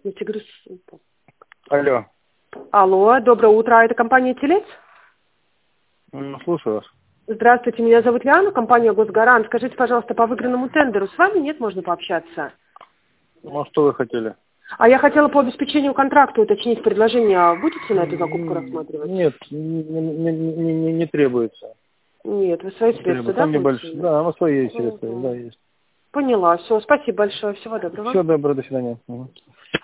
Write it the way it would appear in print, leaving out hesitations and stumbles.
Я тебе говорю, Алло. алло, доброе утро, это компания «Телец»? Слушаю вас. Здравствуйте, меня зовут Лиана, компания «Госгарант». Скажите, пожалуйста, по выигранному тендеру с вами нет, можно пообщаться? Ну, а что вы хотели? А я хотела по обеспечению контракта уточнить предложение. Будете на эту закупку рассматривать? Нет, не требуется. Нет, вы свои Не средства, требуется. да, Там будете? небольшие. Да, на свои средства, да, есть. Поняла, все, спасибо большое, всего доброго. Все, доброго, до свидания. Мгм.